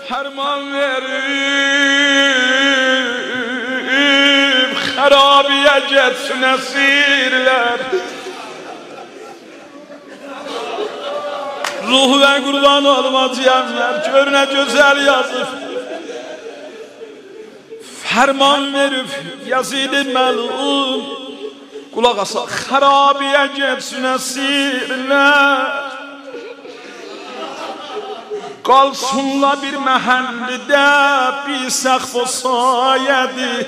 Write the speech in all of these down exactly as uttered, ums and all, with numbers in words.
Ferman verib Xarabiyə getsin əsirlər. Ruh və qurban olma diyənlər, gör nə gözəl yazıb. Ferman verib Yazid-i məlun, qulaq asa, xarabiyə getsin əsirlər. Qalsınlar bir məhəllidə, bir səxf o sayədir.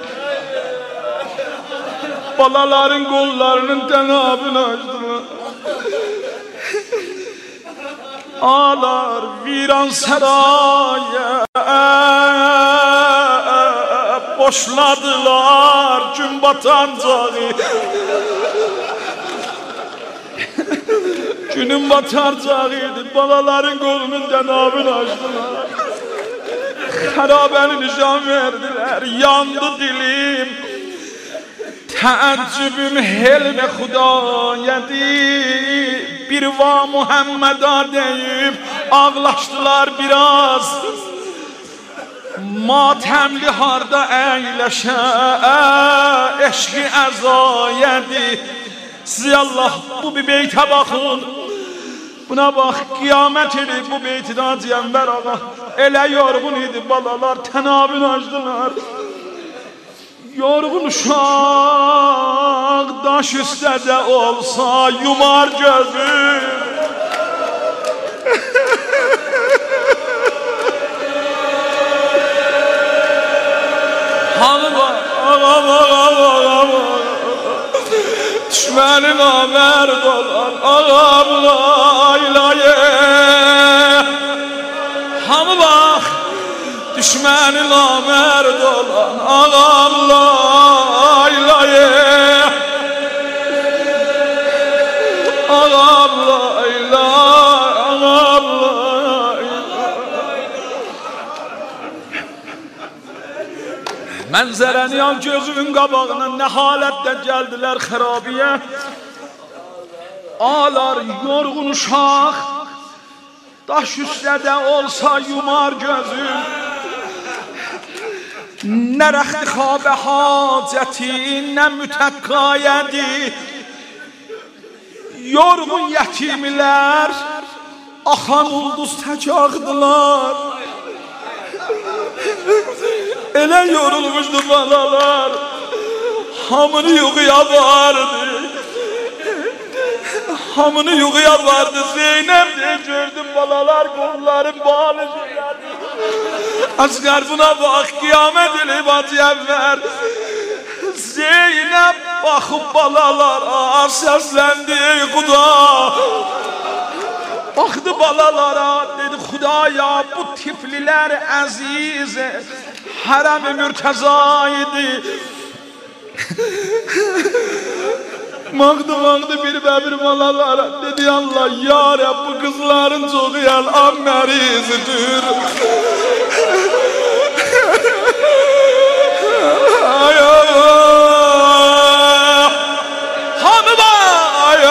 Balaların qollarının tənabını açdılar. Ağlar viran saraya, boşladılar gün batancağı. Günün batarcağıydı, balaların qolunun tənabını açdılar. Xarabəni nişan verdiler, yandı dilim. Təəccübüm helm-i xudayədi. Bir va Muhammed'a deyib ağlaşdılar biraz. Matəmli harda əyləşə, eşqi əzayədi. Ziyallah bu bir beytə baxın. Buna bax, qiyamət edib bu beytidən Cənvər ağa. Elə yorğun idi balalar, tənabini açdılar. Yorğun uşaq daş üstədə olsa yumar gözü. Hanı var, ağam, ağam, ağam, ağam. Düşməni namərd olan ağam laylaye. Hamı bax, düşməni namərd olan ağam laylaye. Ağam layla, ağam layla. Mənzərəni yan gözümün qabağına nə halətdə gəldilər xarabiyə. Ağlar yorğun uşaq, daş üstədə olsa yumar gözüm. Nə rəxti xabə hacəti, nə mütəqqayədi. Yorğun yetimlər, axan ulduz tək ağdılar. Elə yorulmuşdu balalar, hamını yuğuya vardı. Hamını yuğuya vardı, Zeynep diye gördüm balalar, qolların bağlı şeylerdi. Asgar buna bak, kıyamet elib Cənvər. Zeynep baxıb balalara, səsləndi ey Xuda. Baxdı balalara, dedi Xudaya bu tiflilər əziz, hərəm-i mürtəza idi. Mağdı mağdı bir və bir balalara, dedi Allah ya Rəbb bu qızların çoğu yəlan mərizidir. Ay ay hamı ay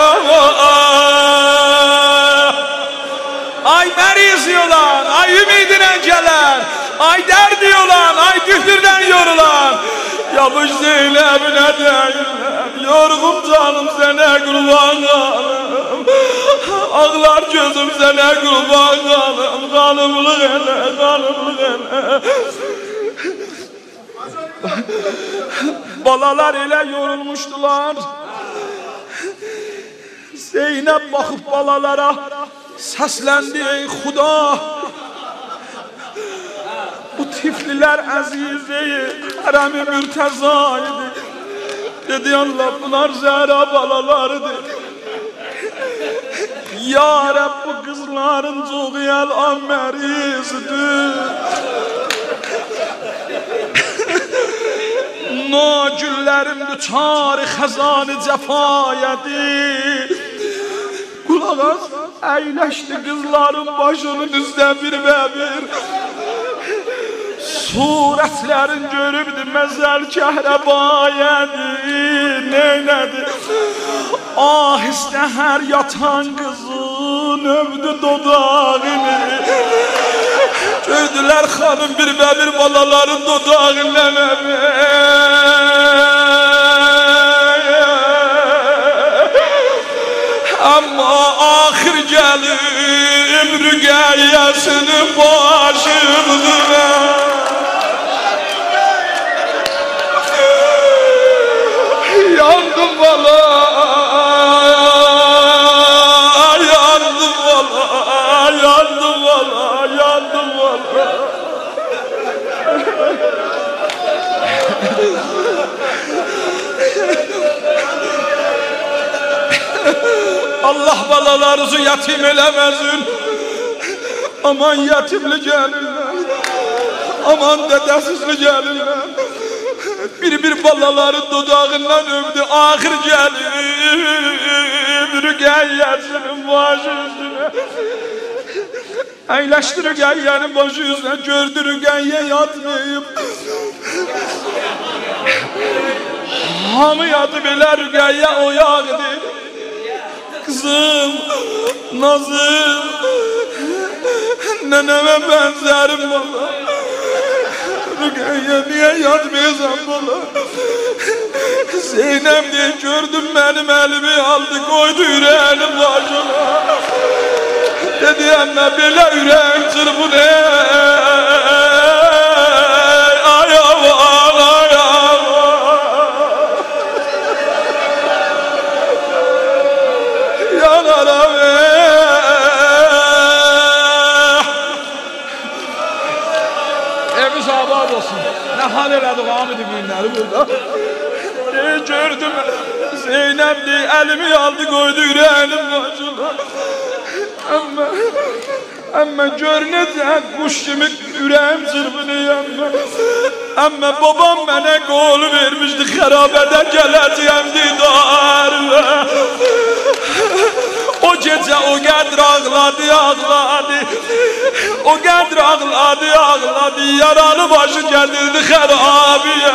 ay məriz yolan, ay ümidinə gələn, ay dərd yolan, ay dühdürdən yorulan. Yapış Zeynep'ine deyirlər, yorğun canım sənə qurban qalım. Ağlar gözüm sənə qurban qalım, qanımlıq elə, qanımlıq elə. Balalar elə yorulmuşdular. Zeynep baxıb balalara səsləndi ey Xuda. Bu tiflilər əzizeyi, hərəm-i mürtəza idi. Dedi Allah bunlar zəhra balalarıdır. Ya Rəbb bu qızların çoğu yəlan mərizdir. No güllərim düçarı xəzanı cəfayədir. Qulaq as, əyləşdi qızların başının üstə bir və bir. Surətlərin görübdü məzəl kəhrəbayədir, neynədir? Ahistə hər yatan qızın öpdü dodağını. Gördülər Güzel hanım bir ve bir balaların dudağından öper. Ama ahir gelir Rüqeyyəsinin başımdına. Yandım valla, yandım valla, yandım valla, yandım valla. Allah balalarınızı yatim eləməsin. Aman yatimli gelirler, aman dedesizli gelirler. Bir bir balaların dudağından öptü, ahir gelip Rüqeyyəsinin başı üstüne. Əyləşdi Rüqeyyənin başı üstüne, gördü Rüqeyyə yatmayıb. Hamı yatıp elə Rüqeyyə oyaqdı. Kızım, nazım, neneme benzerim valla. Rüqeyyə niye yatmayacağım valla? Zeynep diye gördüm benim elimi aldı, koydu yüreğinin başına. Dedi emme bile yüreğim çırpın ey. Ay aman ay aman. Yanaram ey. Evimiz abad olsun. Ne hal elədik Hamid günleri burada. E, gördüm Zeynep diye elimi aldı koydu yüreğinin başına. Ama, ama gör necə kuş kimi ürəyim çırpınıyor. Ama babam mənə qol vermişdi, xərabədə gələcəyəm didar. O gecə o qədr ağladı, ağladı. O qədr ağladı, ağladı. Yaralı başı gəlirdi xərabiyə.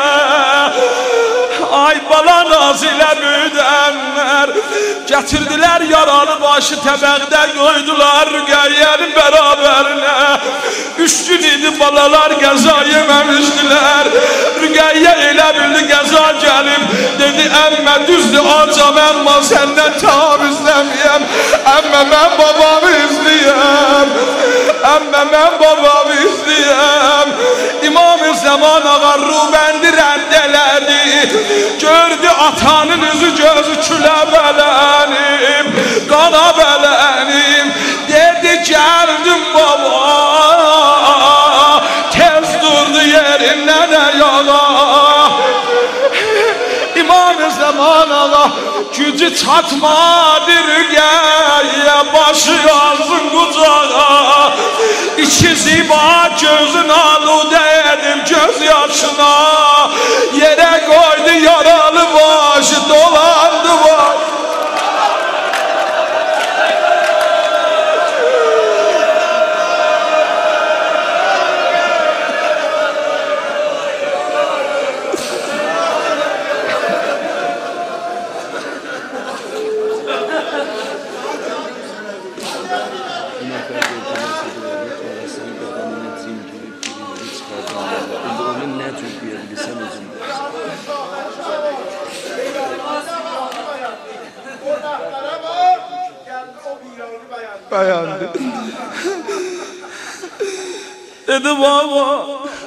Ay bala nazilə müdəmmər. Gətirdilər yaralı başı təbəqdə qoydular Rüqeyyənin bərabərinə. Üç gün idi balalar qəza yeməmişdilər. Rüqeyyə elə bildi qəza gəlib. Dedi əmmə düzdür acam əmma səndən təmizləməyəm. Əmmə mən babamı izləyəm. Əmmə mən babamı izləyəm. İmam-ı Zaman ağa Rubəndi rədd elədi. Gördü atanın üzü gözü külə bələnib, qana bələnib. Dedi gəldim baba, tez durdu yerindən ayağa. İmam-ı Zaman ağa gücü çatmadı Rüqeyyə, başı yazın qucağa. İki ziba gözün aludə edib göz yaşına. Yerə koydu yaralı başı, dolandı başı. Beğendi. Dedi baba,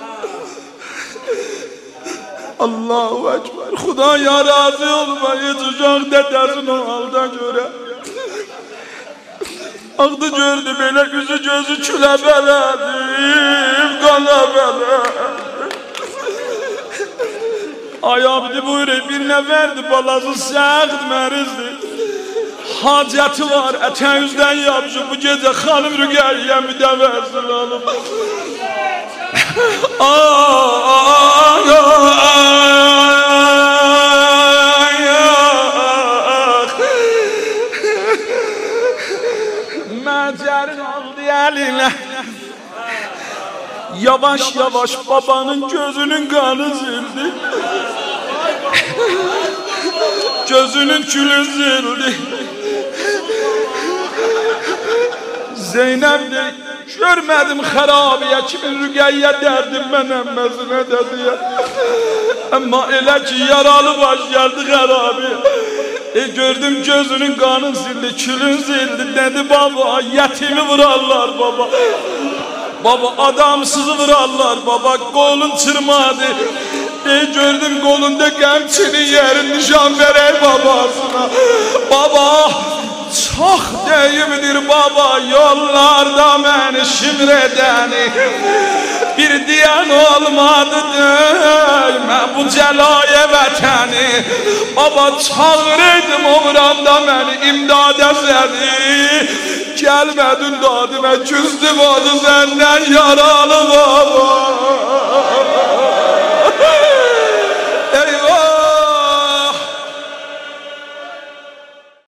Allahu Ekber, Xudaya razı olmayacaq dedəsini o halda görə. Ağdı gördü belə üzü gözü külə bələdib, qana bələdib. Ay abdi buyur, bir nəfərdi balası səqd mərizdi. Hacəti var, ətən yüzdən yapışı bu gecə xanım Rüqeyyə müdəvəzil alıb. Ay, Məcərin aldı əlinə. Yavaş yavaş babanın gözünün qanı sildi. Gözünün külü sildi. Zeynep de görmedim xarabiye kimin rüqəyyə derdim mənim məzinə dedi ya. Ama elə ki yaralı baş geldi xarabiye. E gördüm gözünün kanın sildi, külün sildi dedi baba yetimi vurarlar baba. Baba adamsızı vurarlar baba kolun çırmadı. E gördüm kolunda qəmçinin yerin nişan verey babasına. Baba çok deyimdir baba yollarda beni şimredeni. Bir diyen olmadı döyme bu celaya vətəni. Baba çağırırdım umranda beni imdad ezedi. Gelmedin dadime küzdüm adı senden yaralı baba.